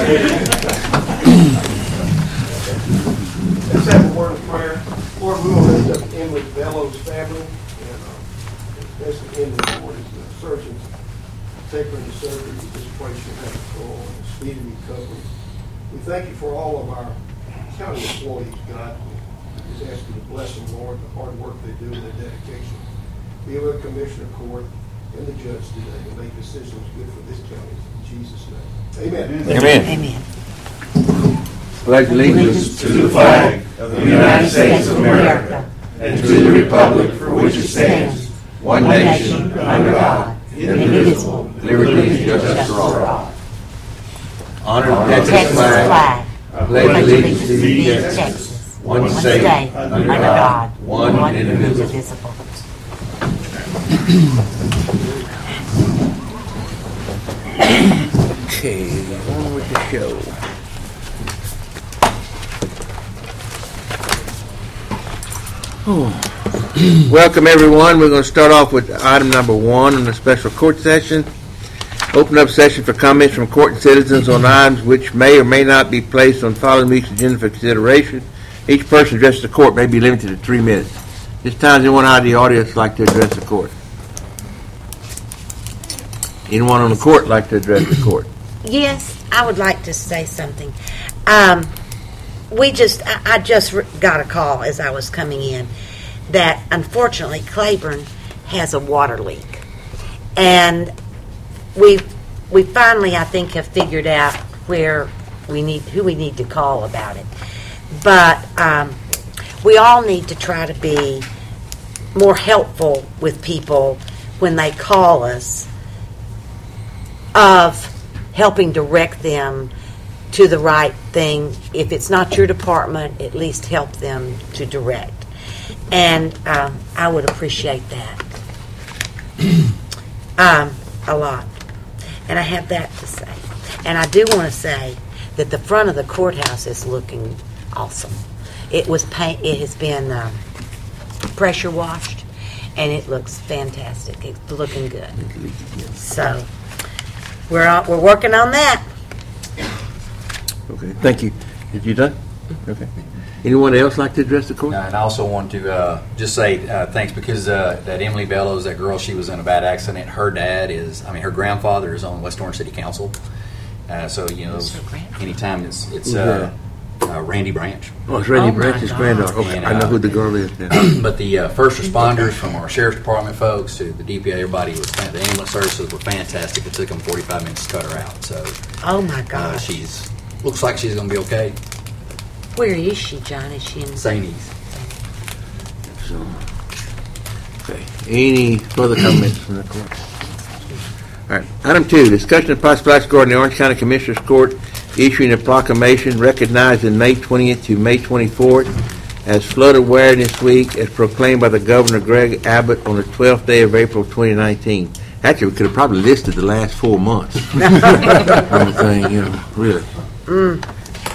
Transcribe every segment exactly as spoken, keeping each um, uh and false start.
Let's have a word of prayer. Lord, we will lift up Emily Bellows' family, and uh, especially Emily, Lord, as the surgeons take her into surgery. We just pray she'll have full and speedy recovery. We thank you for all of our county employees, God. We just ask you to bless them, Lord, the hard work they do and their dedication. Be with the Commissioner Court and the judge today and make decisions good for this county. In Jesus' name. Amen. Amen. Amen. Pledge allegiance to the flag of the United States of America and to the republic for which it stands, one nation, under God, indivisible, with liberty and justice for all. Honor the Texas flag. Pledge allegiance to the Texas, one state, under God, one indivisible. Okay, on with the show. Oh. Welcome everyone. We're going to start off with item number one on the special court session. Open up session for comments from court and citizens on items which may or may not be placed on following week's agenda for consideration. Each person addressed the court may be limited to three minutes. This time, anyone out of the audience like to address the court? Anyone on the court like to address the court? Yes, I would like to say something. Um, we just, I, I just got a call as I was coming in that unfortunately Claiborne has a water leak, and we we finally I think have figured out where we need who we need to call about it. But um, we all need to try to be more helpful with people when they call us, of helping direct them to the right thing. If it's not your department, at least help them to direct. And um, I would appreciate that um, a lot. And I have that to say. And I do want to say that the front of the courthouse is looking awesome. It was paint. It has been um, pressure washed, and it looks fantastic. It's looking good. So we're all, we're working on that. Okay, thank you. Did you done? Okay. Anyone else like to address the court? Uh, and I also want to uh, just say uh, thanks because uh, that Emily Bellows, that girl, she was in a bad accident. Her dad is, I mean, her grandfather is on West Orange City Council. Uh, so, you know, anytime it's, it's uh, uh, Randy Branch. Oh, it's Randy Oh, Branch's my granddaughter. Okay, And, I know uh, who the girl is now. But the uh, first responders from our Sheriff's Department folks to the D P A, everybody was, the ambulance services were fantastic. It took them forty-five minutes to cut her out. So, Oh my uh, gosh. she's, looks like she's going to be okay. Where is she, John? Is she in Saint E's. So, okay. Any further comments from the court? All right. Item two, discussion of possible action regarding the Orange County Commissioners Court issuing a proclamation recognizing May twentieth to May twenty-fourth as Flood Awareness Week as proclaimed by the Governor Greg Abbott on the twelfth day of April twenty nineteen. Actually, we could have probably listed the last four months. I'm saying, you know, really. Mm.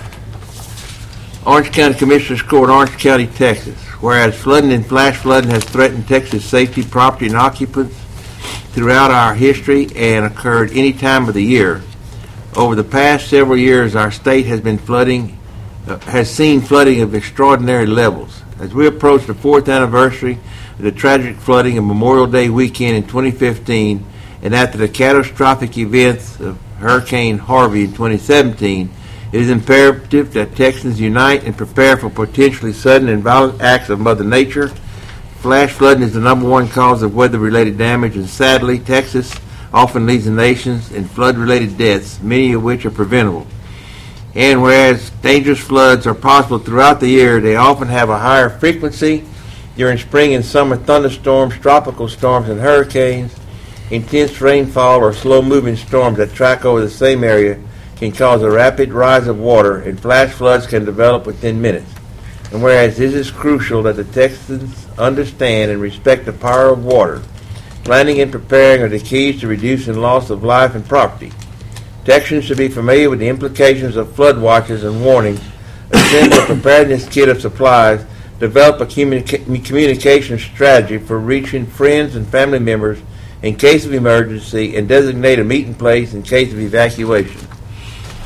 Orange County Commissioners Court, Orange County, Texas. Whereas flooding and flash flooding has threatened Texas safety, property, and occupants throughout our history and occurred any time of the year. Over the past several years, our state has been flooding, uh, has seen flooding of extraordinary levels. As we approach the fourth anniversary of the tragic flooding of Memorial Day weekend in twenty fifteen, and after the catastrophic events of Hurricane Harvey in twenty seventeen, it is imperative that Texans unite and prepare for potentially sudden and violent acts of Mother Nature. Flash flooding is the number one cause of weather-related damage, and sadly, Texas often leads the nations in flood-related deaths, many of which are preventable. And whereas dangerous floods are possible throughout the year, they often have a higher frequency during spring and summer thunderstorms, tropical storms, and hurricanes. Intense rainfall or slow-moving storms that track over the same area can cause a rapid rise of water, and flash floods can develop within minutes. And whereas it is crucial that the Texans understand and respect the power of water, planning and preparing are the keys to reducing loss of life and property. Texans should be familiar with the implications of flood watches and warnings, assemble a preparedness kit of supplies, develop a communica- communication strategy for reaching friends and family members in case of emergency, and designate a meeting place in case of evacuation.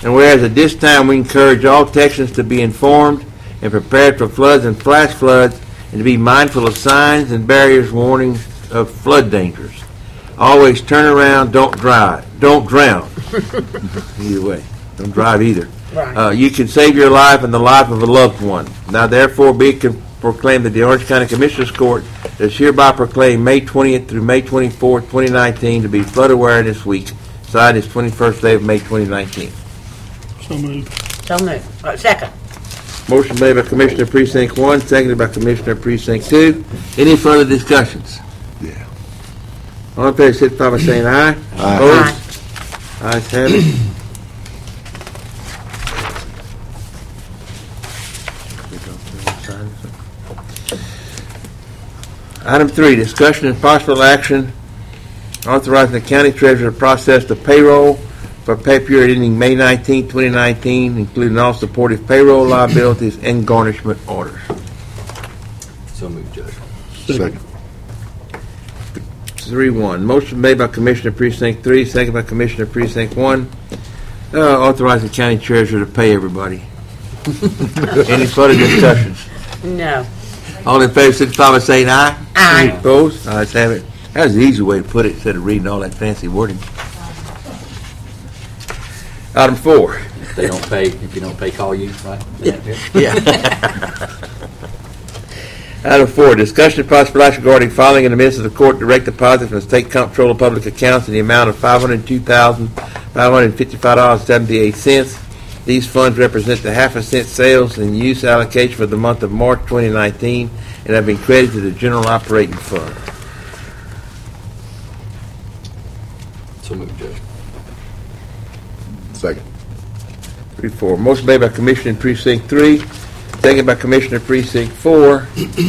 And whereas at this time we encourage all Texans to be informed and prepared for floods and flash floods, and to be mindful of signs and barriers warning of flood dangers. Always turn around, don't drive, don't drown. Either way, don't drive either. Right. Uh, you can save your life and the life of a loved one. Now therefore be it con- proclaimed that the Orange County Commissioners Court does hereby proclaim May twentieth through May twenty-fourth, twenty nineteen to be Flood Awareness Week. Signed is twenty-first day of May twenty nineteen. So moved. So moved. Uh, Second. Motion made by Commissioner Precinct one, seconded by Commissioner Precinct two. Any further discussions? Yeah. All in favor, signify by saying aye. Aye. Opposed? Ayes have it. Item three, discussion and possible action authorizing the county treasurer to process the payroll for pay period ending May nineteenth, twenty nineteen, including all supportive payroll liabilities and garnishment orders. So moved, Judge. Second. Three one. Motion made by Commissioner Precinct three, second by Commissioner Precinct one. Uh, authorize the county treasurer to pay everybody. Any further discussions? No. All in favor, signify by saying aye. Aye. Any opposed? Ayes have it. That was the easy way to put it instead of reading all that fancy wording. Item four. If they don't pay, if you don't pay, call you, right? Yeah. Item four, discussion and possible action regarding filing in the midst of the court direct deposit from the State Comptroller of Public Accounts in the amount of five hundred two thousand five hundred fifty-five dollars and seventy-eight cents. These funds represent the half a cent sales and use allocation for the month of March twenty nineteen and have been credited to the general operating fund. So moved, Judge. Second. Three, four. Motion made by Commissioner Precinct three, second by Commissioner Precinct four,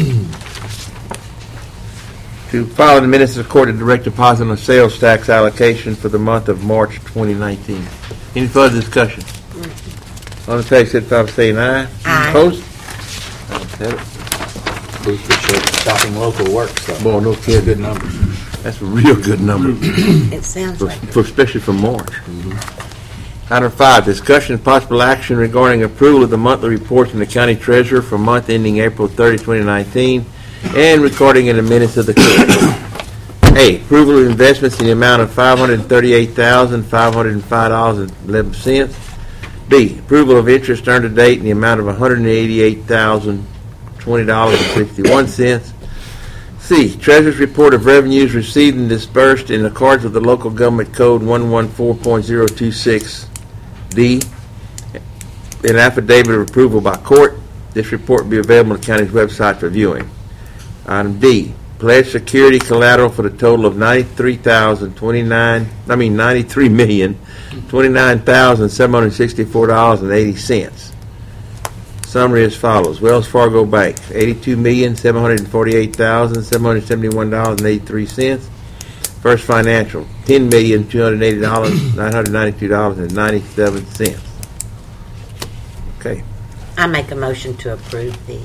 to file in the minutes of the court a direct deposit on sales tax allocation for the month of March twenty nineteen. Any further discussion? On the page, signify by saying aye. Aye. Opposed? Ayes have it. Booth that shows shopping local works. So Boy, no that's a kidding. good number. That's a real good number, It sounds for, like it. for especially for March. Item five, discussion and possible action regarding approval of the monthly reports from the county treasurer for month ending April thirtieth, twenty nineteen, and recording in the minutes of the court. A, approval of investments in the amount of five hundred thirty-eight thousand five hundred five dollars and eleven cents. B, approval of interest earned to date in the amount of one hundred eighty-eight thousand twenty dollars and sixty-one cents. C, Treasurer's Report of Revenues received and disbursed in accordance with the Local Government Code one fourteen point zero two six. D, an affidavit of approval by court. This report will be available on the county's website for viewing. Item D, pledged security collateral for the total of ninety-three thousand twenty-nine. I mean ninety-three million twenty-nine thousand seven hundred sixty-four dollars and eighty cents. Summary as follows: Wells Fargo Bank, eighty-two million seven hundred forty-eight thousand seven hundred seventy-one dollars and eighty-three cents. First Financial, ten million two hundred eighty thousand nine hundred ninety-two dollars and ninety-seven cents. Okay. I make a motion to approve the.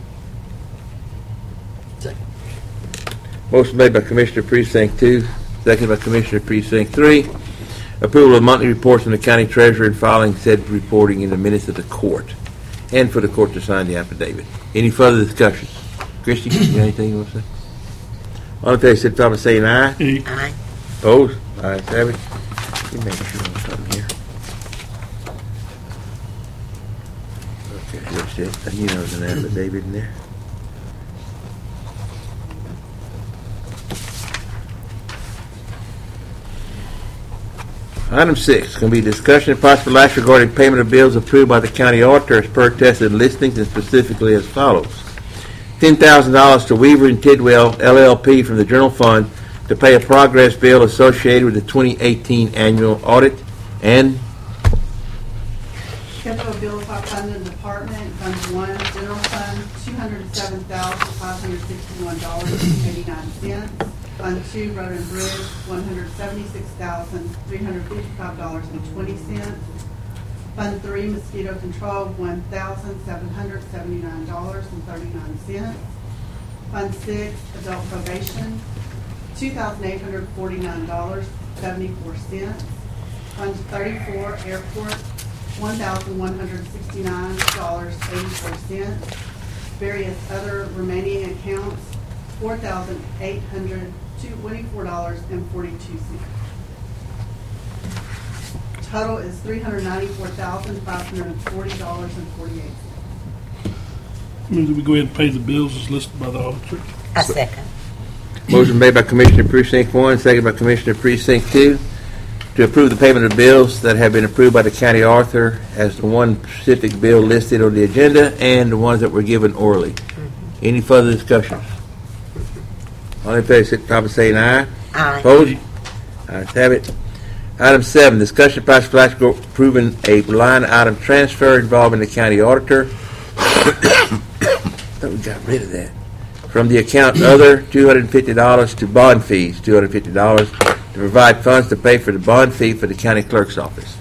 Second. Motion made by Commissioner Precinct two, second by Commissioner Precinct three. Approval of monthly reports from the county treasurer and filing said reporting in the minutes of the court, and for the court to sign the affidavit. Any further discussion? Christie, you got anything you want to say? All in favor, signify by saying aye. Aye. Aye. Opposed? Ayes have it. Let me make sure I'm something here. Okay, that's it. I knew there was an affidavit in there. Item six, going to be discussion and possible action regarding payment of bills approved by the county auditor as per attested listings and specifically as follows. ten thousand dollars to Weaver and Tidwell, L L P from the general fund to pay a progress bill associated with the twenty eighteen annual audit, and Schedule of bills by fund and department, Fund one, General Fund, two hundred seven thousand five hundred sixty-one dollars and eighty-nine cents. Fund two, Road and Bridge, one hundred seventy-six thousand three hundred fifty-five dollars and twenty cents. Fund three, Mosquito Control, one thousand seven hundred seventy-nine dollars and thirty-nine cents. Fund six, Adult Probation, two thousand eight hundred forty-nine dollars and seventy-four cents. Fund thirty-four, Airport, one thousand one hundred sixty-nine dollars and eighty-four cents. Various other remaining accounts, four thousand eight hundred twenty-four dollars and forty-two cents. Total is three hundred ninety-four thousand five hundred forty dollars and forty-eight cents. Move that we go ahead and pay the bills as listed by the auditor. A second. Motion made by Commissioner Precinct One, second by Commissioner Precinct Two, to approve the payment of bills that have been approved by the county auditor as the one specific bill listed on the agenda and the ones that were given orally. Any further discussions? All in favor, signify by saying aye. Aye. Opposed? Ayes have it. Item seven, discussion possible action approving a line item transfer involving the county auditor. Thought we got rid of that. From the account other, two hundred fifty dollars to bond fees, two hundred fifty dollars to provide funds to pay for the bond fee for the county clerk's office.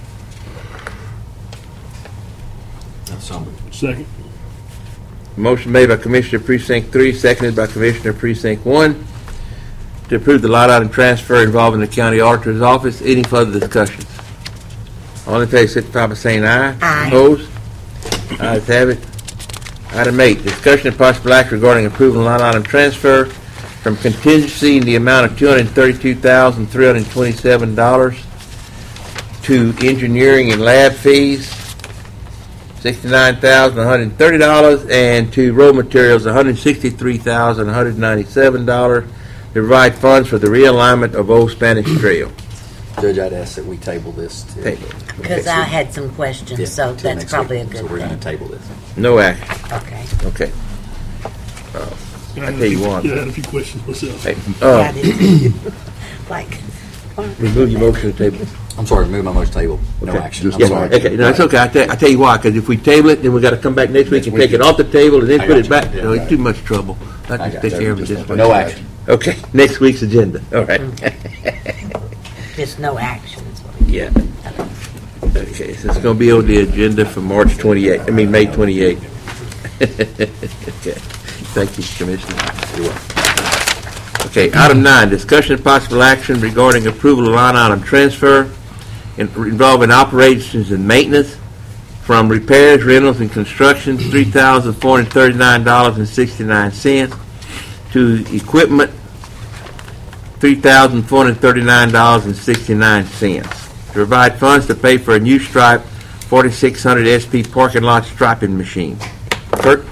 So, Second. Motion made by Commissioner Precinct Three, seconded by Commissioner Precinct One, to approve the line item transfer involving the county auditor's office. Any further discussions? All in favor, signify by saying aye. Aye. Opposed? Ayes have it. Item eight, discussion and possible act regarding approval of line item transfer from contingency in the amount of two hundred thirty-two thousand three hundred twenty-seven dollars to engineering and lab fees, sixty-nine thousand one hundred thirty dollars, and to road materials, one hundred sixty-three thousand one hundred ninety-seven dollars, to provide funds for the realignment of Old Spanish Trail. Judge, I'd ask that we table this. To, Table. Because I had some questions, Yeah, so till that's next probably week. a good So we're going thing. to table this. No action. Okay. Okay. Uh, I tell you what. Yeah, I had a few questions myself. Hey, Yeah, I uh, did too. Like, remove your motion to table. I'm sorry, move my motion to table. No Okay. action. I'm Yeah, sorry. okay, no, it's okay. I tell, I tell you why, because if we table it, then we got to come back next week and Next take it week. off the table and then I put got it you. back. Yeah, No, I it's got too much trouble. I I can got take you. care of it Just this way. no action. Okay, next week's agenda. All right. just no action is what it Yeah. Okay, so it's going to be on the agenda for March twenty-eighth, I mean, May twenty-eighth. Okay, thank you, Commissioner. You're welcome. Okay, item nine, discussion and possible action regarding approval of line item transfer in- involving operations and maintenance from repairs, rentals, and construction, three thousand four hundred thirty-nine dollars and sixty-nine cents, to equipment, three thousand four hundred thirty-nine dollars and sixty-nine cents. To provide funds to pay for a new stripe forty-six hundred S P parking lot striping machine. Kurt?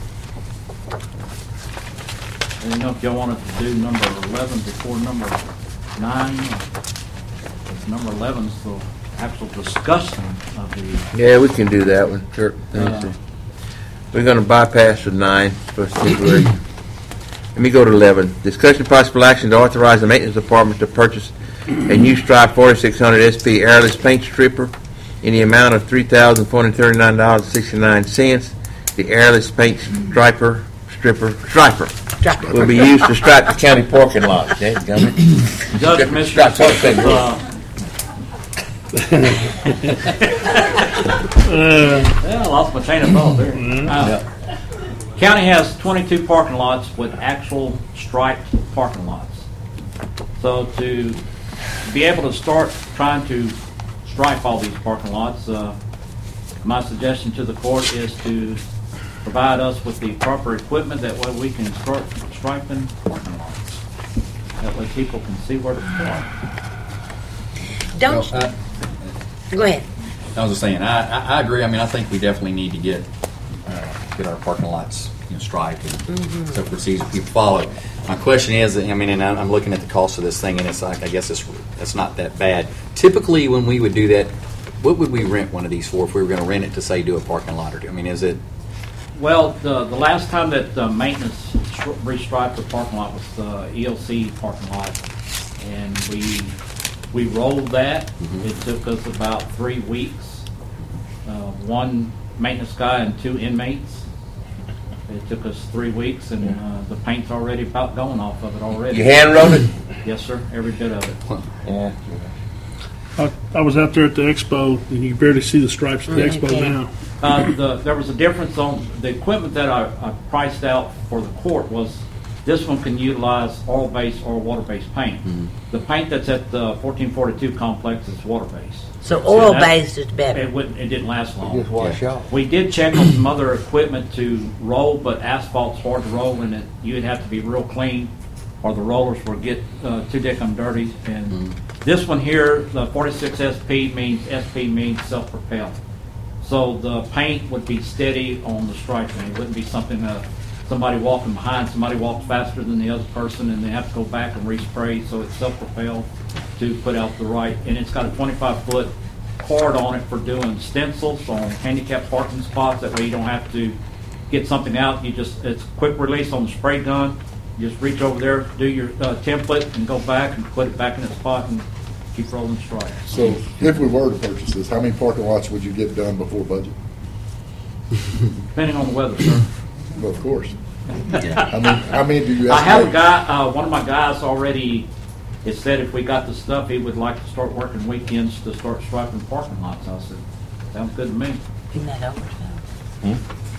I didn't know if y'all wanted to do number eleven before number nine. Because number eleven's the actual discussion of the, Yeah, we can do that one, Kurt. Thank you. We're going to bypass the nine for temporary. Let me go to eleven. Discussion possible action to authorize the maintenance department to purchase a new stripe forty-six hundred S P airless paint stripper in the amount of three thousand four hundred thirty-nine dollars and sixty-nine cents. The airless paint striper, stripper, striper Striper. will be used to stripe the county parking lot. Dadgummit. Judge Commissioner, Stripe parking lot. uh, well, I lost my train of thought there. Uh, County has twenty-two parking lots with actual striped parking lots. So to be able to start trying to stripe all these parking lots, uh, my suggestion to the court is to provide us with the proper equipment. That way we can start striping parking lots. That way people can see where to park. Don't, Well, go ahead. I was just saying, I, I, I agree. I mean, I think we definitely need to get uh, get our parking lots, you know, striped and so procedure people follow. My question is, I mean, and I'm I'm looking at the cost of this thing, and it's like, I guess it's it's not that bad. Typically, when we would do that, what would we rent one of these for if we were going to rent it to say do a parking lot or do? I mean, is it? Well, the, the last time that uh, maintenance stri- restriped the parking lot was the E L C parking lot, and we we rolled that. Mhm. It took us about three weeks. Uh, one maintenance guy and two inmates. It took us three weeks, and uh, the paint's already about gone off of it already. You hand wrote it? Yes, sir. Every bit of it. Yeah. I, I was out there at the expo, and you can barely see the stripes at the Mm, you expo can. now. Uh, the, there was a difference on the equipment that I, I priced out for the court was This one can utilize oil-based or water-based paint. The paint that's at the fourteen forty-two complex is water-based. So that- oil-based is better. It wouldn't, it didn't last long. Just wash off. We did check on some other equipment to roll, but asphalt's hard to roll, and it, you'd have to be real clean, or the rollers will get uh, too dickum dirty. And this one here, the forty-six S P means S P means self-propelled. So the paint would be steady on the striping. It wouldn't be something that somebody walking behind, somebody walks faster than the other person, and they have to go back and respray. So it's self-propelled to put out the right, and it's got a twenty-five foot cord on it for doing stencils on handicap parking spots. That way you don't have to get something out. You just, it's quick release on the spray gun. You just reach over there, do your uh, template, and go back and put it back in its spot and keep rolling stripes. So if we were to purchase this, how many parking lots would you get done before budget? Depending on the weather, sir. Well, of course. I mean, how many do you I have a estimate? guy, uh, one of my guys already has said if we got the stuff, he would like to start working weekends to start striping parking lots. I said, sounds good to me. Isn't that overtime?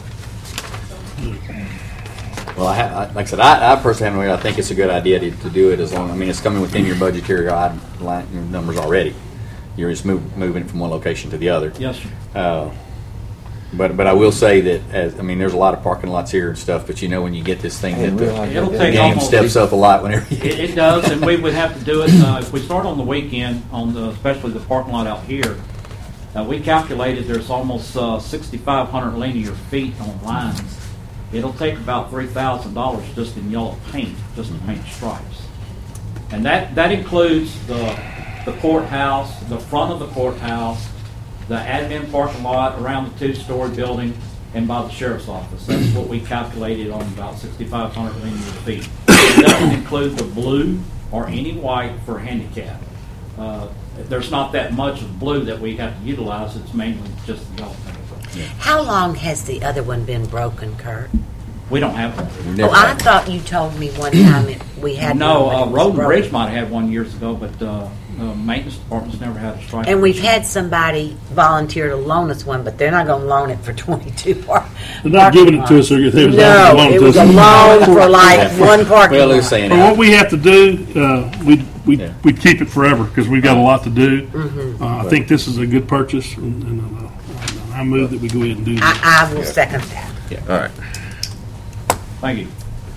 Well, I ha- I, like I said, I, I personally have, I think it's a good idea to, to do it as long. I mean, it's coming within your budgetary line, line your numbers already. You're just move, moving from one location to the other. Yes, sir. Uh, but but I will say that as I mean, there's a lot of parking lots here and stuff. But you know, when you get this thing, hit the, It'll the take game almost- steps up a lot whenever you It, it does, and we would have to do it, uh, if we start on the weekend, on the, especially the parking lot out here, uh, we calculated there's almost uh, sixty-five hundred linear feet on lines. It'll take about three thousand dollars just in yellow paint, just to paint stripes. And that, that includes the, the courthouse, the front of the courthouse, the admin parking lot around the two-story building, and by the sheriff's office. That's what we calculated on about sixty-five hundred linear feet. It doesn't include the blue or any white for handicap. Uh, there's not that much of blue that we have to utilize. It's mainly just the yellow paint. How long has the other one been broken, Kurt? We don't have one. We've Oh, never I had- thought you told me one time it, we had No, one, but uh, it was Road and broken. Bridge might have had one years ago, but uh, uh, maintenance department's never had a strike. And we've had somebody volunteer to loan us one, but they're not going to loan it for twenty-two par- They're not giving it to us. They was No, loaning it to was us. a loan for like one parking Well, they're lot. saying But what that. we have to do, uh, we we Yeah. we keep it forever because we've got a lot to do. Mm-hmm. Uh, I think this is a good purchase, and, and uh, I move that we go ahead and do that. I, I will second that. All right. Thank you.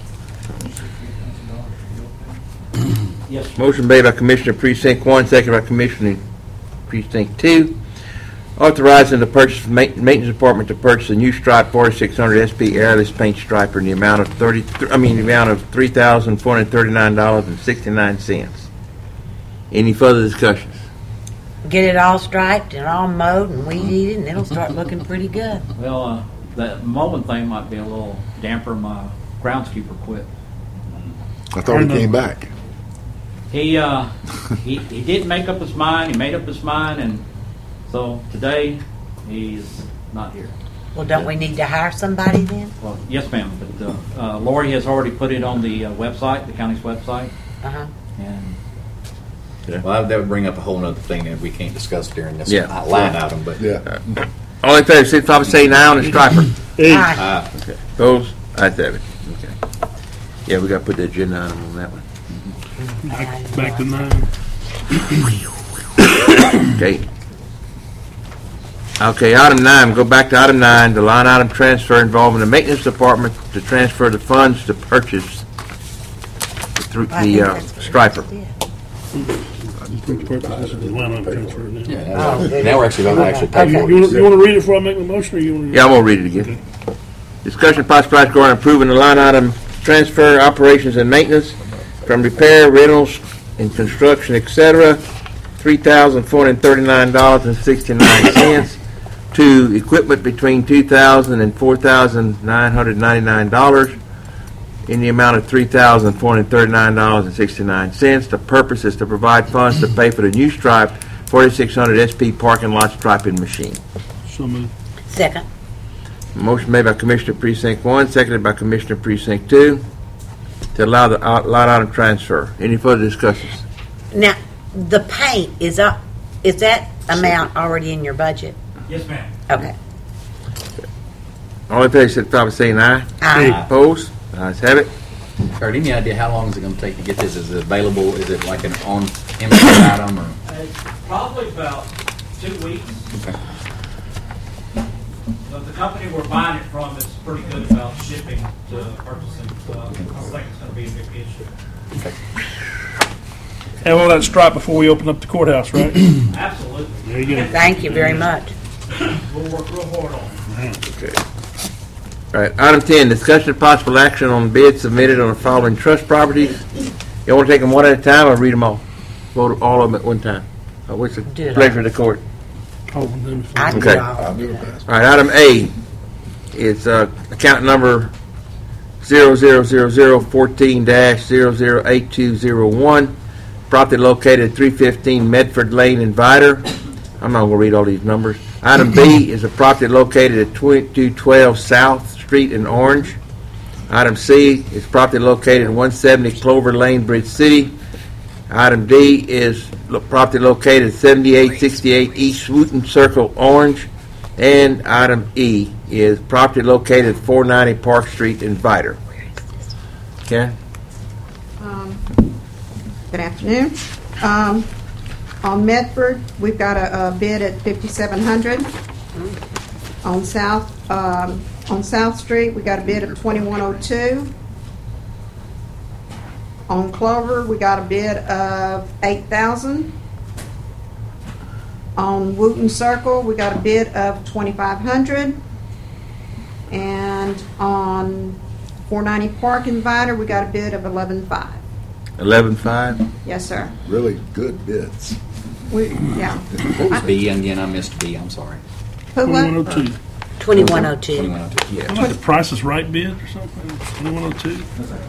Yes, sir. Motion made by Commissioner Precinct One, second by Commissioner Precinct Two, authorizing the purchase of ma- maintenance department to purchase a new stripe forty-six hundred S P airless paint striper in the amount of thirty. I mean, the amount of three thousand four hundred thirty-nine dollars and sixty-nine cents. Any further discussions? Get it all striped and all mowed and weed eated, and it'll start looking pretty good. Well, uh, that mowing thing might be a little damper. My groundskeeper quit. I thought he came back. He, uh, he he didn't make up his mind. He made up his mind, and so today he's not here. Well, don't we need to hire somebody then? Well, yes, ma'am. But uh, uh, Lori has already put it on the uh, website, the county's website, Uh-huh. and Well, that would bring up a whole other thing that we can't discuss during this Yeah. line item. But Yeah. All in favor, signify by saying aye on the striper. Hey, Aye. uh, Okay. Opposed? Ayes have it. Okay. Yeah, we got to put the agenda item on that one. back, back to nine. Okay. Okay, item nine, go back to item nine, the line item transfer involving the maintenance department to transfer the funds to purchase the through I the think uh, that's what striper. it is. Which purpose? This is the line item transfer now. yeah, Oh, now, good. now we're actually going to actually pay Okay. for You, it. you want to you wanna read it before I make my motion, or you want to? Yeah, I'm gonna read it again. Discussion possible action regarding approving the line item transfer operations and maintenance from repair, rentals, and construction, et cetera, three thousand four hundred thirty-nine dollars and sixty-nine cents to equipment between two thousand and four thousand nine hundred ninety-nine dollars in the amount of three thousand four hundred thirty-nine dollars and sixty-nine cents. The purpose is to provide funds to pay for the new stripe forty-six hundred S P parking lot striping machine. So moved. Second. Motion made by Commissioner Precinct One, seconded by Commissioner Precinct Two, to allow the out- line item transfer. Any further discussions? Now, the paint, is up, is that amount already in your budget? yes, ma'am. Okay. All in favor, signify by saying aye. Aye. Opposed? Ayes have it. Kurt, any idea how long is it going to take to get this? Is it available? Is it like an on inventory item or? It's probably about two weeks. Okay. But the company we're buying it from is pretty good about shipping to purchasing, so I don't think it's going to be a big issue. Okay. Have all that stripe before we open up the courthouse, right? Absolutely. There you go. Thank you very much. We'll work real hard on it. Okay. All right, item ten, discussion of possible action on bids submitted on the following trust properties. You want to take them one at a time or read them all? Vote all of them at one time? Uh, What's the Do it pleasure all. of the court? Oh, then if- I do Okay. all. I'll do it fast. All right, item A is uh, account number zero zero zero zero fourteen dash zero zero eight two zero one, property located at three fifteen Medford Lane in Vidor. I'm not going to read all these numbers. Item B is a property located at twenty-two twelve South Street in Orange. Item C is property located at one seventy Clover Lane, Bridge City. Item D is lo- property located at seventy-eight sixty-eight East Wooten Circle, Orange. And item E is property located at four ninety Park Street in Vidor. Karen? Um, Good afternoon. Um, On Medford, we've got a a bid at fifty-seven hundred. On South, um, on South Street, we got a bid of twenty-one oh two. On Clover, we got a bid of eight thousand. On Wooten Circle, we got a bid of twenty-five hundred. And on four ninety Park in Vidor, we got a bid of eleven five. eleven five? Yes, sir. Really good bids. We, yeah. What was B again? I missed B. I'm sorry. Put what? twenty-one oh two. twenty-one oh two. twenty-one oh two. Yeah. Like the Price is Right bid or something? twenty-one oh two.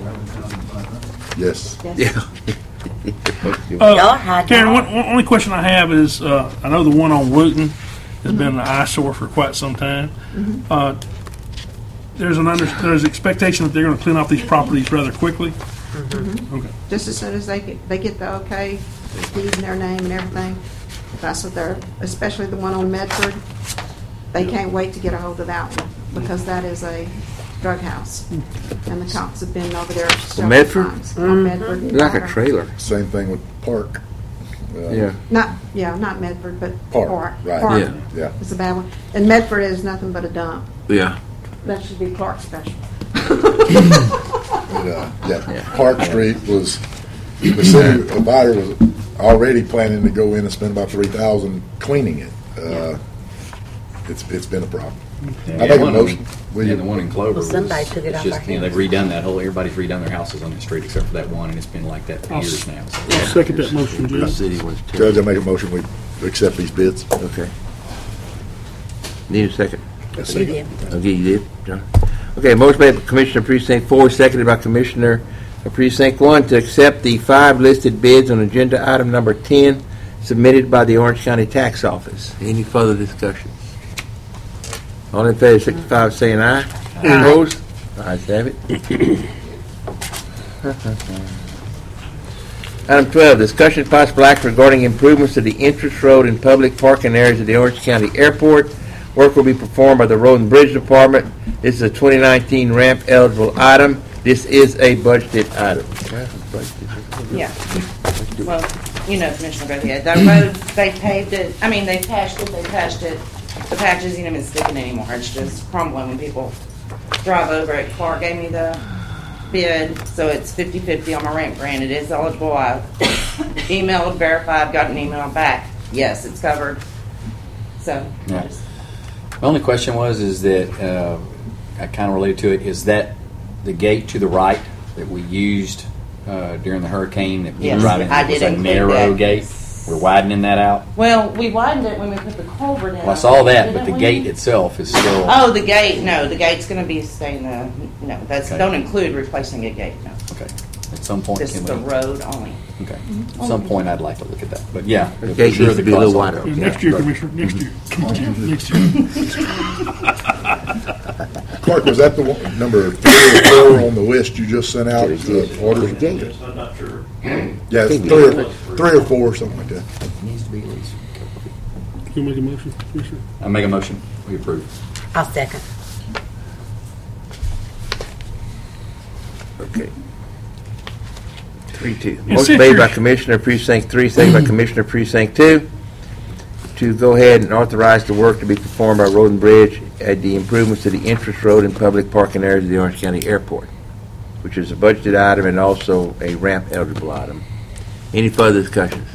Yes. Yeah. Y'all had Karen, that. one, one, only question I have is, uh, I know the one on Wooten has been an eyesore for quite some time. Uh, there's an under, there's expectation that they're going to clean off these properties rather quickly. Okay. Just as soon as they get, they get the okay, the deed in their name and everything. That's what they're, especially the one on Medford. They can't wait to get a hold of that one because that is a drug house. And the cops have been over there several Medford? times. On Medford. It's like a trailer. Same thing with Park. Uh, Yeah. Not, yeah, not Medford, but Park, Park. right. Park Yeah. Yeah. is a bad one. And Medford is nothing but a dump. Yeah. That should be Clark special. But, uh, yeah, Park Street was, the city of Vidor was already planning to go in and spend about three thousand cleaning it. Uh, It's, it's been a problem. I Yeah, make a one- motion. Will Yeah, you? the one in Clover. Well, somebody was- took it it's off just, our you know, hands. they've redone that whole. Everybody's redone their houses on the street except for that one, and it's been like that for I'll years s- now. So. I'll second that motion, The Judge. city was Judge, terrible. I make a motion, we accept these bids. Okay. Need a second? You did. Okay, you did, John. Okay, motion made by Commissioner Precinct Four, seconded by Commissioner of Precinct One to accept the five listed bids on agenda item number ten submitted by the Orange County Tax Office. Any further discussion? All in favor, signify by saying aye. Opposed? Ayes have it. Item twelve, discussion of possible action regarding improvements to the entrance road and public parking areas of the Orange County Airport. Work will be performed by the Road and Bridge Department. This is a twenty nineteen ramp eligible item. This is a budgeted item. Yeah. Well, you know, Commissioner Garcia, the road, they paved it, I mean, they patched it, they patched it. The patch isn't even sticking anymore. It's just crumbling when people drive over it. Clark gave me the bid, so it's fifty-fifty on my ramp grant. It is eligible. I emailed, verified, got an email back. Yes, it's covered. So, I Yeah. just- The only question was, is that, uh, I kind of related to it, is that the gate to the right that we used uh, during the hurricane that we Yes, were driving? I it was did a include narrow that. gate. We're widening that out. well, we widened it when we put the culvert in. Well, I saw that, but Didn't the we? gate itself is still. Oh, the gate, no, the gate's gonna be staying the, no, that's, Okay. don't include replacing a gate, no. Okay. At some point, Just can the we? road only. Okay. At some point, I'd like to look at that. But yeah, The for gate sure needs to the be a little cost- wider. Yeah, Next year, Commissioner, next year. Next year. Clark, was that the one, number three or four on the list you just sent out, the orders? I'm not sure. Yeah, it's three or, three or four, something like that. It needs to be at least. You make a motion, Commissioner? I make a motion. We approve. I'll second. Okay. Three, two. Yes, Motion made by sir. Commissioner Precinct Three, second by Commissioner Precinct Two, to go ahead and authorize the work to be performed by Road and Bridge at the improvements to the entrance road and public parking areas of the Orange County Airport, which is a budgeted item and also a ramp eligible item. Any further discussions?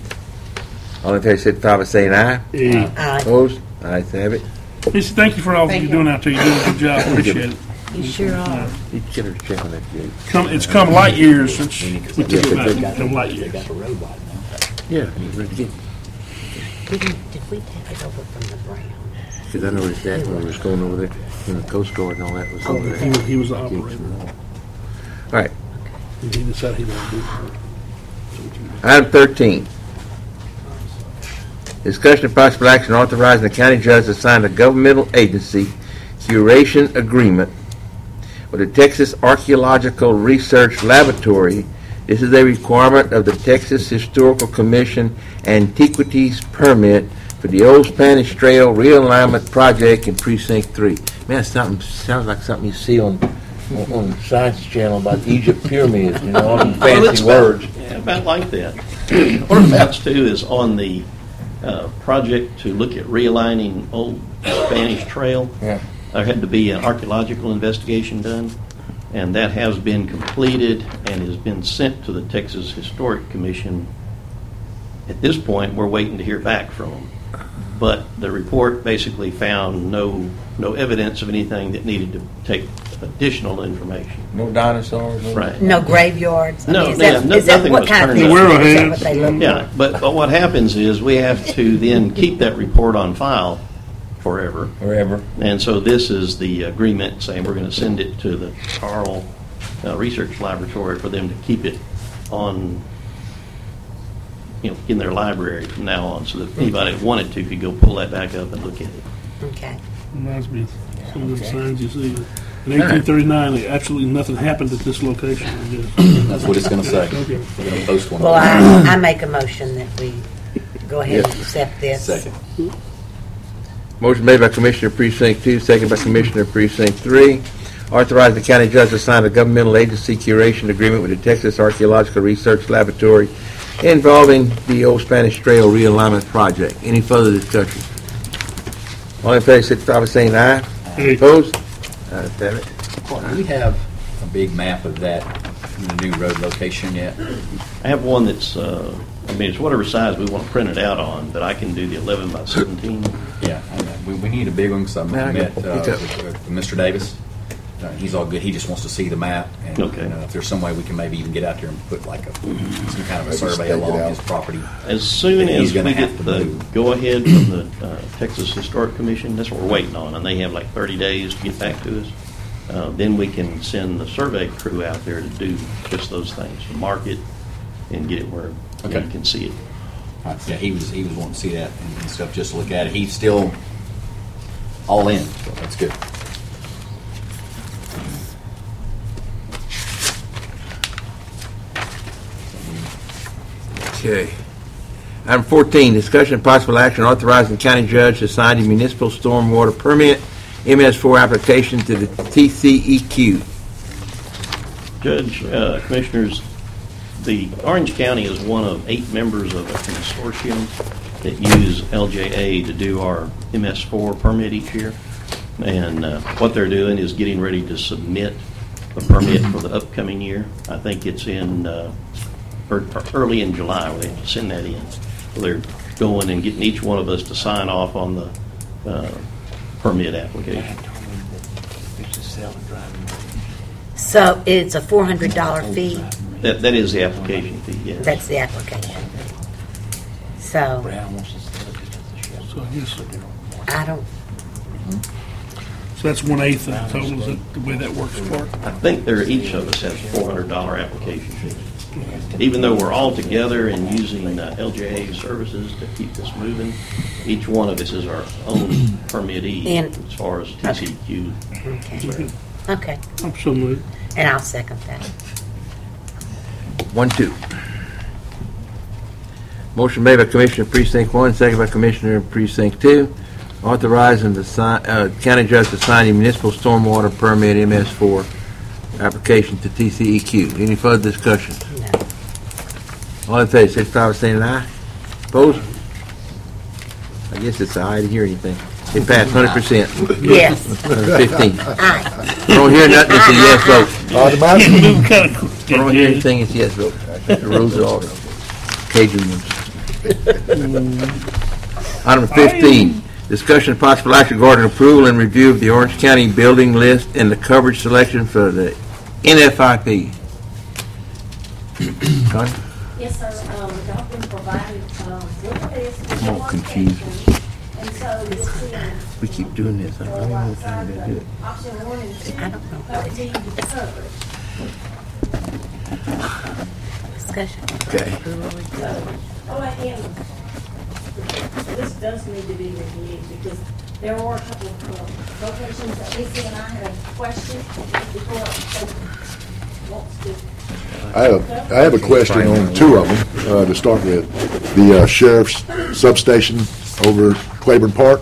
All in favor, signify by saying aye. Yeah. Aye. Opposed? Ayes have it. Lisa, thank you for all that Thank you're you. doing out there. You're doing a good job. Appreciate it. You sure are. You get her to check on that gate. Come, it's come light years since we took Yeah, it but back. Come light years. Yeah, he's ready to get, Did we, did we take it over from the Brown? because I noticed that when we was going over there, when the Coast Guard and all that was over He there. was, he was the operator. All right, And he decided he wanted to do it. item thirteen. Discussion of possible action authorizing the county judge to sign a governmental agency curation agreement with the Texas Archaeological Research Laboratory. This is a requirement of the Texas Historical Commission Antiquities Permit for the Old Spanish Trail Realignment Project in Precinct Three. Man, something sounds like something you see on on, on the Science Channel about Egypt pyramids. You know, all them Well, it's fancy about- words. Yeah, about like that. What it amounts to is on the uh, project to look at realigning Old Spanish Trail, Yeah. there had to be an archaeological investigation done, and that has been completed and has been sent to the Texas Historic Commission. At this point, we're waiting to hear back from them. But the report basically found no no evidence of anything that needed to take additional information. No dinosaurs. no- Right. No graveyards? I No, mean, is yeah, that- no- is that nothing what was kind of turned thing- up. is that what they look Yeah, for? but, but what happens is we have to then keep that report on file forever. Forever. And so this is the agreement saying we're going to send it to the Carl uh, Research Laboratory for them to keep it on, you know, in their library from now on, so that anybody that wanted to could go pull that back up and look at it. Okay. Reminds me of some of the signs you see. In eighteen thirty-nine, absolutely nothing happened at this location. I guess. That's what it's going to say. Okay. We're going to post one. Well, I, I make a motion that we go ahead and accept this. Second. Motion made by Commissioner Precinct Two, second by Commissioner Precinct Three. Authorize the county judge to sign a governmental agency curation agreement with the Texas Archaeological Research Laboratory involving the Old Spanish Trail Realignment Project. Any further discussion? All in favor, signify by saying aye. Hey. Opposed? Ayes have it. Do we have a big map of that new road location yet? I have one that's, uh, I mean, it's whatever size we want to print it out on, but I can do the eleven by seventeen. Yeah, I know. we, we need a big one because I Man, I met got- uh, pick up. with, with Mister Davis. Uh, he's all good. He just wants to see the map, and Okay. you know, if there's some way we can maybe even get out there and put like a some kind of a Maybe survey stake it along out. his property. As soon Then he's as gonna we have get to the move. go-ahead from the uh, Texas Historic Commission, that's what we're waiting on, and they have like thirty days to get back to us. Uh, Then we can send the survey crew out there to do just those things, to mark it and get it where Okay. you can see it. Uh, yeah, he was he was wanting to see that and, and stuff, just to look at it. He's still all in, so that's good. Okay. Item fourteen, discussion and possible action authorizing the county judge to sign the municipal stormwater permit M S four application to the T C E Q. Judge, uh, Commissioners, the Orange County is one of eight members of a consortium that use L J A to do our M S four permit each year. And uh, what they're doing is getting ready to submit a permit for the upcoming year. I think it's in, uh, ear- early in July, where they have to send that in. So they're going and getting each one of us to sign off on the uh, permit application. So it's a four hundred dollars fee? That, that is the application fee, yes. That's the application. So, So I guess, I don't, so that's one-eighth of the total, is that the way that works, Clark? I think there, each of us has a four hundred dollars application fee. Even though we're all together and using uh, L J A services to keep this moving, each one of us is our own permittee And- as far as T C Q. okay. Okay, I'm so moved. and I'll second that. One, two. Motion made by Commissioner Precinct One, second by Commissioner Precinct Two, authorizing the sign, uh, county judge to sign the municipal stormwater permit M S four application to T C E Q. Any further discussion? No. All in favor, signify by saying aye. Opposed? I guess it's aye, I didn't hear anything. It passed hundred percent. Yes. Fifteen. Aye. I don't hear nothing, it's a yes vote. Automatically. Move kind of quick. I don't hear anything, it's yes vote. The rules are all Cajun ones. Item fifteen, discussion of possible action regarding approval and review of the Orange County building list and the coverage selection for the N F I P. Connie? Yes, sir. Um, y'all been provided, um, with a list. I'm all confused. And so you'll see on We keep doing this. I don't know what time to do it. option one and two. I don't know. Coverage need to be covered. Discussion. Okay. Oh, and this does need to be reviewed because there were a couple of uh, locations that Lisa and I had a question before I wants to. I have, I have a question on two of them, uh, to start with. The uh, sheriff's substation over Claiborne Park.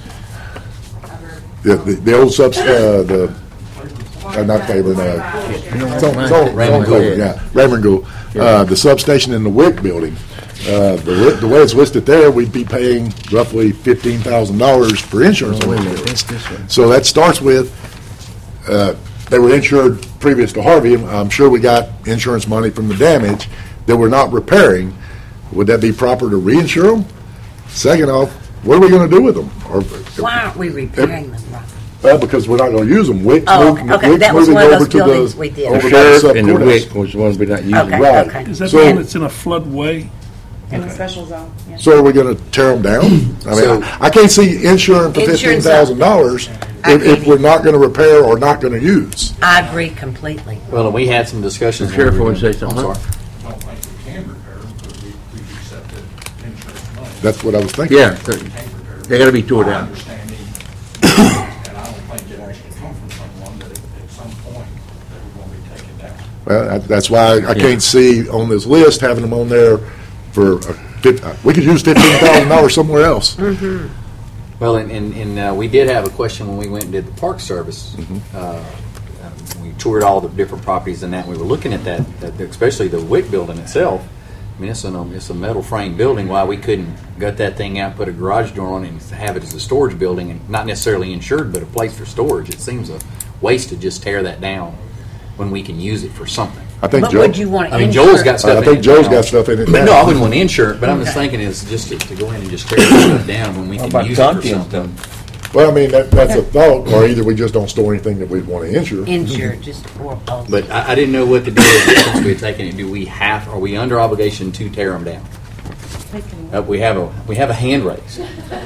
The, the, the old subs, uh, the, uh, not Claiborne, uh, it's on, it's on, it's on Claiborne, yeah, Raymond Gould. Uh, the substation in the W I C building. Uh, the, li- the way it's listed there, we'd be paying roughly fifteen thousand dollars for insurance on it. So that starts with, uh, they were insured previous to Harvey. I'm sure we got insurance money from the damage that we're not repairing. Would that be proper to reinsure them? Second off, what are we going to do with them? Or, Why aren't we repairing them, Robert? well, because we're not going to use them. W I C, Oh, moved- okay, W I C that was moving one of over those to the- buildings we did. over The by sheriff sub and the courthouse. W I C was the ones we're not using. Okay, Right. okay. Is that So- the one that's in a floodway? In the special zone, yeah. So are we going to tear them down? I mean, So- I, I can't see insuring for fifteen Insurance, thousand dollars I if, if agree. we're not going to repair or not going to use. I agree completely. Well, and we had some discussions. The sheriff when we wants to were- say something, I'm huh? sorry. I don't think we can repair them because we, we've accepted insurance money. That's what I was thinking. Yeah, We can't repair them. they got to be tore My down. understanding, and I don't think it actually come from someone, that at some point, that we're going to be taken down. Well, that- that's why I can't see on this list having them on there for, a fif- uh, we could use fifteen thousand dollars somewhere else. Well, and, and, and uh, we did have a question when we went and did the Park Service. Uh, um, we toured all the different properties and that, and we were looking at that, that especially the W I C building itself. I mean, it's, an, it's a metal frame building. Why we couldn't gut that thing out, put a garage door on it, and have it as a storage building, and not necessarily insured, but a place for storage. It seems a waste to just tear that down when we can use it for something. I think But Joe, would you want to I mean, insure? Joel's got stuff I in think it Joe's now. got stuff in it But now. no, I wouldn't want to insure it, but I'm just thinking is just to, to go in and just tear this stuff down when we How can about use it for contents, something. Well, I mean, that, that's a thought, or either we just don't store anything that we want to insure. Insure, just for both. But I, I didn't know what the deal is since we had taken it. Do we have, are we under obligation to tear them down? Uh, we have a, we have a hand raised.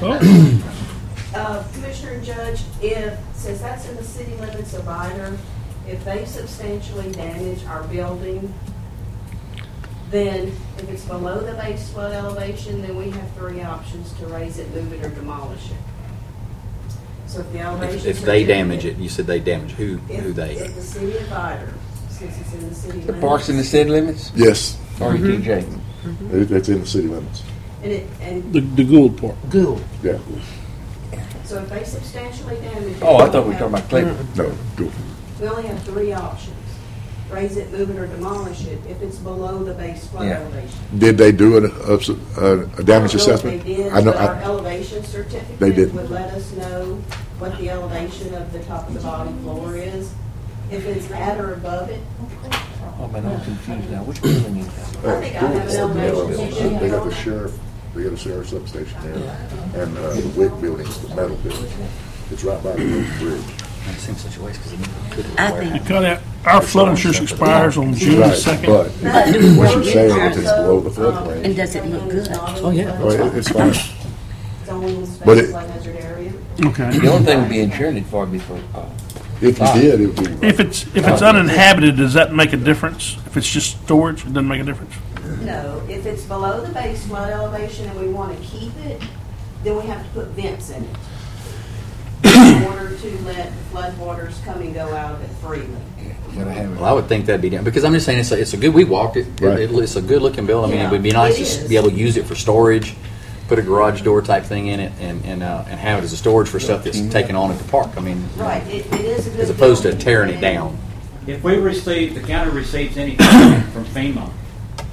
Uh, Commissioner and Judge, if, since that's in the city limits of Ider, if they substantially damage our building, then if it's below the base flood elevation, then we have three options to raise it, move it, or demolish it. So if the elevation. If, if they damage it, you said they damage, who, who If, they? if the city of Ider, since it's in the city The limits. park's in the city limits? Yes, Or T J? it, it's in the city limits. And it, and The, the Gould Park. Gould. Yeah, so if they substantially damage it. Oh, I thought we were talking about Cleveland. no, go. We only have three options. Raise it, move it, or demolish it if it's below the base flood Yeah. elevation. Did they do a, a, a damage I don't know if assessment? They did, I know, but our I, elevation certificate They didn't. would let us know what the elevation of the top of the bottom floor is. If it's at or above it, Oh, man, I'm confused now. Which building is that? I think I have an elevation. they got the sheriff, they got a sheriff substation there, and, uh, the W I C building's the metal building. It's right by the road bridge. It seems such a waste because it could I wear think- out. Cut out, our flood insurance expires on June Right, second. but what you're saying is it's below the Um, floodplain. And does it look good? Oh, yeah. Oh, it- it's fine. It's only in the But it- special flood hazard area. Okay. The only thing would be insuring it for before. Uh, If you did, it would be. If it's, if it's uninhabited, does that make a difference? If it's just storage, it doesn't make a difference? No, if it's below the base flood elevation and we want to keep it, then we have to put vents in it in order to let the flood waters come and go out of it freely. gotta have Well, I would think that'd be done because I'm just saying it's a, it's a good. We walked it. Right. it. It's a good looking building. I mean, Yeah, it would be nice it to s- is. be able to use it for storage, put a garage door type thing in it, and and uh, and have it as a storage for stuff that's taken on at the park. I mean, Right, it, it is a good. as opposed to building. tearing it down. If we receive, the county receives anything from FEMA,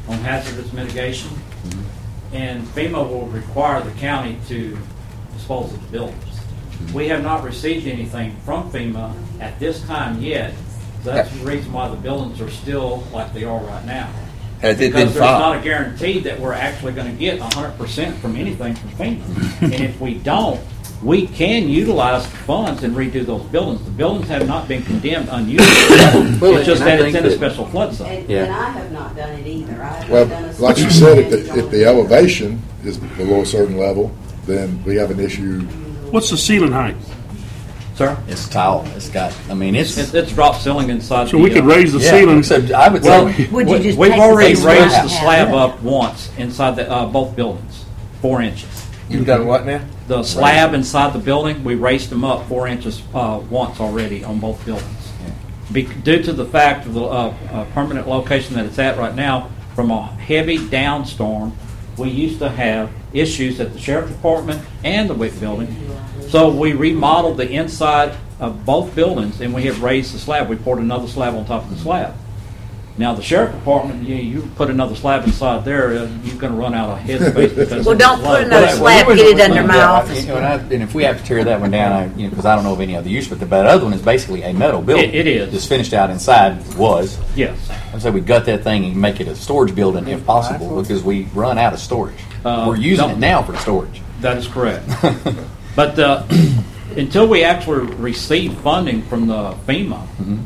on hazardous mitigation, and FEMA will require the county to dispose of the buildings. We have not received anything from FEMA at this time yet. So that's the reason why the buildings are still like they are right now. Has it been Because there's filed? not a guarantee that we're actually going to get one hundred percent from anything from FEMA. And if we don't, we can utilize the funds and redo those buildings. The buildings have not been condemned unusable. Well, It's just and I that it's think in a that- special flood zone. And, Yeah. and I have not done it either. I have Well, done a like you special said, if the, damage if on the it. elevation is below a certain level, then we have an issue. What's the ceiling height? Sir? It's tile. It's got, I mean, it's. It's, it's drop ceiling inside. So the, we could uh, raise the yeah, ceiling. so I would Well, say. Would you just we've take the already base raised slab the out? slab up once inside the, uh, both buildings, four inches. You've done what now? The slab inside the building, we raised them up four inches uh, once already on both buildings. Be, due to the fact of the uh, uh, permanent location that it's at right now, from a heavy downstorm, we used to have issues at the sheriff department and the W I C building. So we remodeled the inside of both buildings, and we have raised the slab. We poured another slab on top of the slab. Now, the sheriff department, you, you put another slab inside there, uh, you're going to run out of headspace. because Well, of don't the put load. another But- slab, Well, get it we- under my yeah, office. you know, and, I, and if we have to tear that one down, I, you know, because I don't know of any other use, but the but other one is basically a metal building. It- it is. Just finished out inside was. Yes. And so we gut that thing and make it a storage building if possible, because we run out of storage. Uh, We're using don't- it now for storage. That is correct. But uh, until we actually receive funding from the FEMA,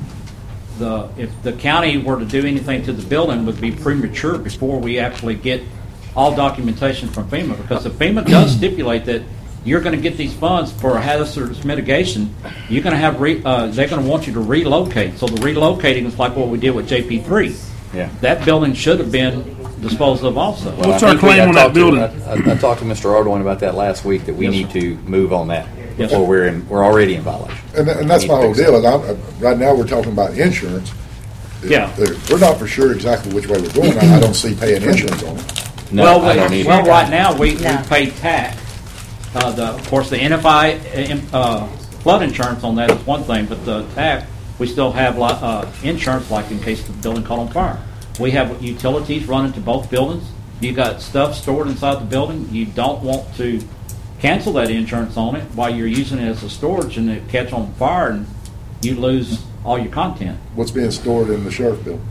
the if the county were to do anything to the building, would be premature before we actually get all documentation from FEMA. Because if FEMA does stipulate that you're going to get these funds for hazardous mitigation, you're going to have re, uh, they're going to want you to relocate. So the relocating is like what we did with J P three. Yeah. That building should have been disposed of also. Well, What's I our think we- claim I on that talked to- building? I, I talked to Mister Ardoin about that last week, that we Yes, need sir. to move on that Yes, before sir. we're in, we're already in violation. And, and that's We my need to whole fix deal. it. Is I'm, right now, we're talking about insurance. Yeah. There- We're not for sure exactly which way we're going. I I don't see paying insurance on it. No, well, I don't we, either. well, right now we, No. we pay tax. Uh, the, of course, the N F I uh, flood insurance on that is one thing, but the tax, we still have li- uh, insurance, like in case the building caught on fire. We have utilities running to both buildings. You got stuff stored inside the building. You don't want to cancel that insurance on it while you're using it as a storage, and it catch on fire, and you lose all your content. What's being stored in the sheriff building?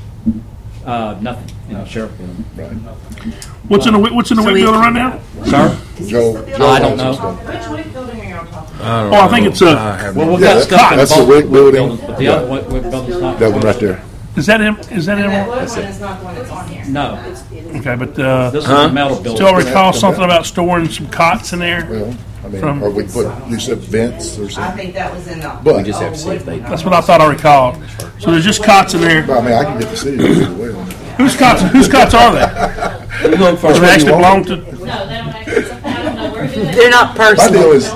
Uh, nothing in the sheriff building. Right. What's in the Wick- what's in the So Wick we- building right now? Sir? Joe, Joe I don't has some know. stuff. Which Wick building are y'all talking about? I don't Oh, I know. think it's, uh, I have Well, no- we've Yeah, got that's- stuff in that's the both Wick building. buildings, but the Yeah. other Wick Wick building's not. That one right there. Is that him? Is that And that him? blue one is not the one that's on here. No, Okay, but uh, this is Huh? a metal do building. y'all recall something about storing some cots in there? Well, I mean, From- or we put, you said vents or I something. think that was in the. But- We just have to see if they. That's what I thought I recalled. So there's just cots in there. But I mean, I can get the city as well. Whose cots? Whose cots are they? You look for Do they actually belong to? No, they don't actually, I don't know where it is. They're not My deal personal. is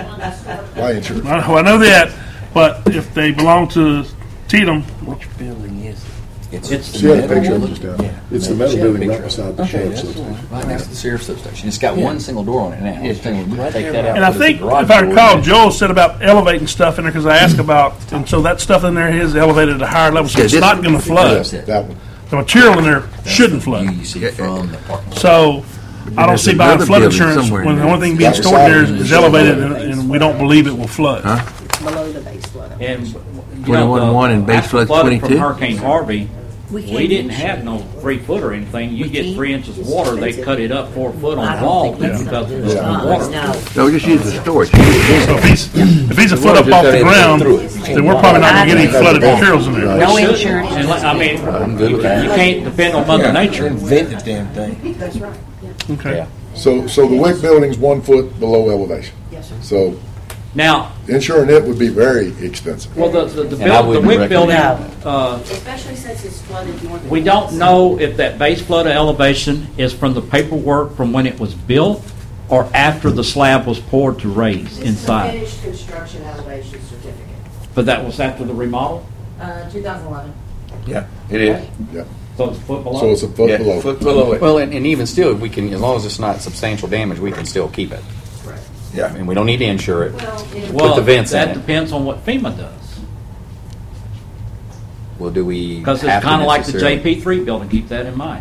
my insurance. I know, I know that, but if they belong to Tatum, Which building is it? It's She had a picture of it just down. Yeah. It's the metal She had a building right picture. beside the Okay, sheriff's that's substation. all Right next to the sheriff's substation. It's got Yeah. one single door on it now. Yeah, This thing would right take there. that out. and I put it as a think, garage if I door, recall, and- Joel said about elevating stuff in there because I asked about, and so that stuff in there is elevated at a higher level, so Yeah, it's this- not going to flood. Yeah, that one. The material in there shouldn't View flood. you see from the parking lot. So I don't There's see buying another flood building insurance somewhere in when the there. only thing being Right stored there is, beside it. is elevated, and, and we don't believe it will flood. Huh? Below the base flood. And, you twenty-one know, one the and base after flood flooding from twenty-two? Hurricane Harvey, We we can't didn't insure. have no three foot or anything. You We get can't. three inches of water, they cut it up four foot on I the don't wall think that's because of Yeah. the water. No. No, just use the storage. So if he's, if he's a foot up off the ground, then we're probably not going to get any flooded materials in there. No We shouldn't. insurance. And like- I mean, I'm good you with that. you can't depend on Mother Nature. Invent the damn thing. That's right, yeah. Okay. Yeah. So, so the Wick building's one foot below elevation. Yes, sir. So Now, insuring it would be very expensive. well, the, the, the And I buil- the wouldn't WIC building, recommend- uh, Especially since it's flooded more than. we don't know if that base flood elevation is from the paperwork from when it was built or after the slab was poured to raise This is a inside. finished construction elevation certificate, But that was after the remodel, uh, two thousand eleven. Yeah, it is. Yeah. so it's a foot below. So it's a foot Yeah, below. foot below it. Well, and, and even still, we can, as long as it's not substantial damage, we can still keep it. Right. Yeah. I mean, we don't need to insure it. Well, it- Well, Put the vents in that it. depends on what FEMA does. Well, do we? Because it's have to kind of like the necessarily- J P three building, keep that in mind.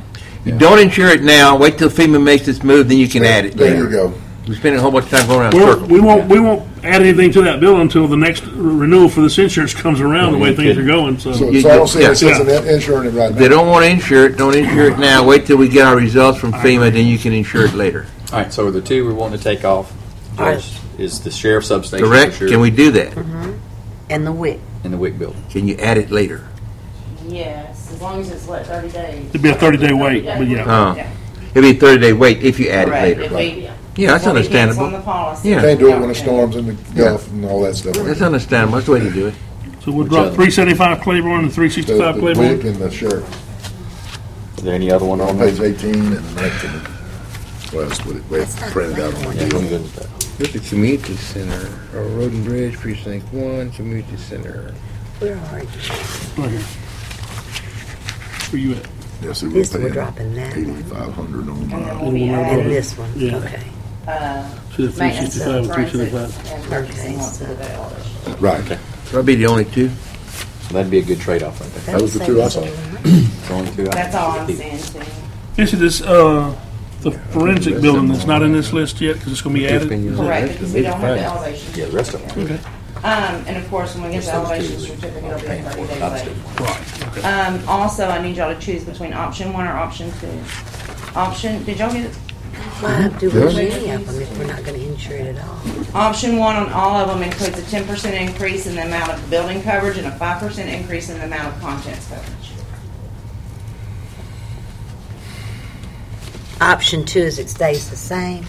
Don't insure it now. Wait till FEMA makes this move, then you can add it There later. you go. We're spending a whole bunch of time going around in We're, circles. we won't we won't add anything to that bill until the next renewal for this insurance comes around. The way things are going, so, So, You- so I don't see yeah. it says an insurance it right If they now. don't want to insure it, don't insure it now. Wait till we get our results from FEMA, then you can insure it later. All right, so the two we want to take off All right. is, is the sheriff's substation. for Correct? sure, Can we do that? And the wick. In the WIC building. Can you add it later? Yes, as long as it's what, thirty days. it'd be a thirty day wait. But yeah, Oh. Yeah. It'll be a thirty day wait if you add it Correct. later. If we- Yeah, that's before we cancel understandable. on the policy. Yeah. Can't do it when it storms in the Gulf and all that stuff. That's understandable. That's the way to do it. so we'll Which drop other? three seventy five Claiborne and three The, sixty the five WIC Claiborne. and the sheriff. Is there any other one On on page there? eighteen and the next one. Well, that's what it, way it's printed out on my Yeah, I'm deal. good with that. Here's the community center, or Road and Bridge, precinct one, community center. Where are you? Right here. Where you at? Yeah, see, we're This, we're paying dropping that one. eighty-five hundred on And then mine. we'll be And adding, And this one, Yeah. okay. uh, See the three maintenance sixty five of and three forensics seventy five. and purchasing Okay, onto so- the elevation. Right. That'll be the only two. So that'd be a good trade-off right there. That was the two I saw. It's only two. That's all I'm saying, too. This is this, uh, the forensic building that's not in this list yet, because it's gonna be added. Correct, because we don't have the elevation. Yeah, the rest of them. Okay. Um, and of course, when we get the Just those elevation two. certificate, it'll be Paying thirty for it, days not late. still. Right, okay. Um, also, I need y'all to choose between option one or option two. Option, did y'all get it? Why do we Yeah. need any of them if we're not gonna insure it at all? Option one on all of them includes a ten percent increase in the amount of building coverage and a five percent increase in the amount of contents coverage. Option two is it stays the same.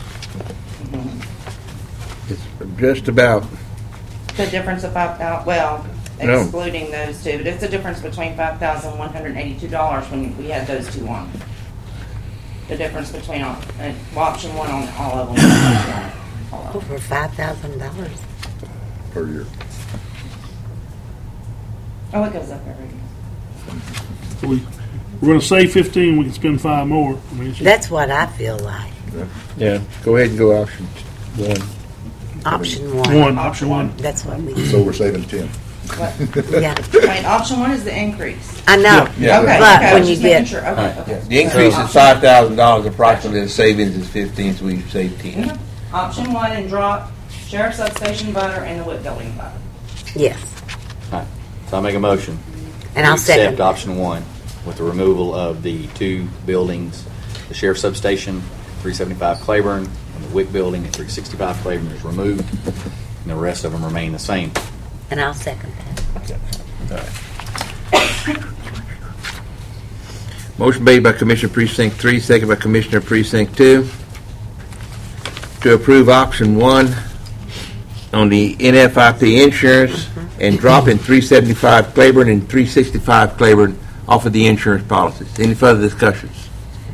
It's just about, The difference of five thou, well, No. excluding those two, but it's a difference between five thousand one hundred eighty-two dollars when we had those two on. The difference between, op- uh, well, option one on all of them. and option one on all of them. Over five thousand dollars. Per year. Oh, it goes up every year. So we, we're gonna save fifteen, we can spend five more. I mean, it's just- That's what I feel like. yeah, go ahead and go option one. Option one. One, option one. That's what we, So we're saving ten. What? yeah. Wait, option one is the increase. I know, Yeah. Okay, but okay, I when was you just making get, sure. Okay, okay. The increase is five thousand dollars approximately, the savings is fifteen, so we save ten. Mhm. Option one and drop sheriff substation butter and the whip building butter. yes. All right. So I make a motion. And I'll to accept second. option one with the removal of the two buildings, the sheriff's substation, three seventy-five Claiborne, and the WIC building at three sixty-five Claiborne is removed, and the rest of them remain the same. And I'll second that. Motion made by Commissioner Precinct Three, second by Commissioner Precinct Two, to approve option one on the N F I P insurance and dropping three seventy-five Claiborne and three sixty-five Claiborne off of the insurance policies. Any further discussions?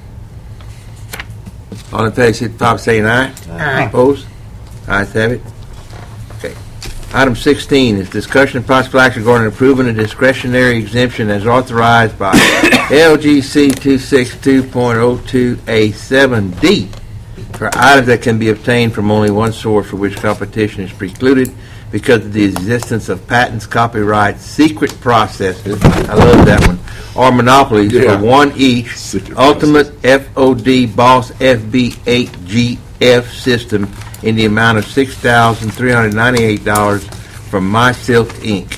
All in favor, signify by saying aye. Aye. Opposed? Ayes have it. Okay. Item sixteen is discussion and possible action regarding approving a discretionary exemption as authorized by L G C two sixty-two point oh two A seven D for items that can be obtained from only one source for which competition is precluded because of the existence of patents, copyrights, secret processes, I love that one, or monopolies Yeah. for one each, Secret ultimate F O D Boss F B eight G F system in the amount of six thousand three hundred ninety-eight dollars from MySilk Incorporated.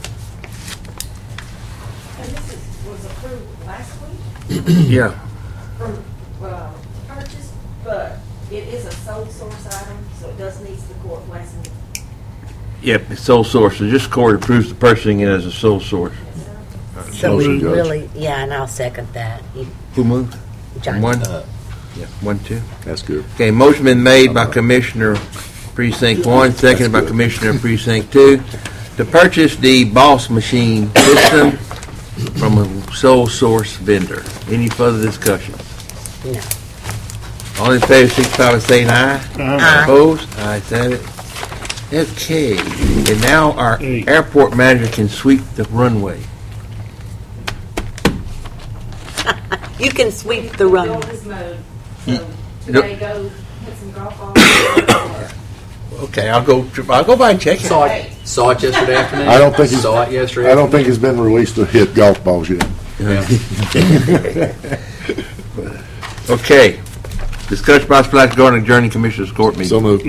And this is, was approved last week Yeah. for, uh, purchase, but it is a sole source item, so it does need the court blessing. Yep, it's sole source. So just court approves the purchasing it as a sole source. So we Motion, Judge. really, yeah, and I'll second that. You- Who moved? John. One? Uh, Yeah, one, two. That's good. Okay, motion been made by Commissioner Precinct One, seconded by Commissioner Precinct Two, to purchase the Boss Machine system from a sole source vendor. Any further discussion? No. All in favor, signify by saying aye. Aye. Opposed? Ayes have it. Okay, and now our Hey. airport manager can sweep the runway. You can sweep the run. Build is mowed, so Mm. today go hit some golf balls. Okay, I'll go. I'll go by and check it. Saw it, saw it yesterday afternoon. I don't think he's- Saw it yesterday. I don't think it's been released to hit golf balls yet. Yeah. Okay. Discussion by splash regarding adjourning Commissioners Court meeting. So moved.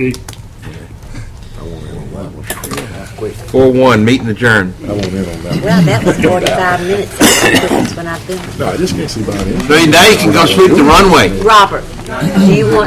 Four one, meeting adjourned. I won't in on that. Well, that was forty-five minutes. That's when I've been. No, I just can't see by it. So now you can go sweep the runway. Robert, do you want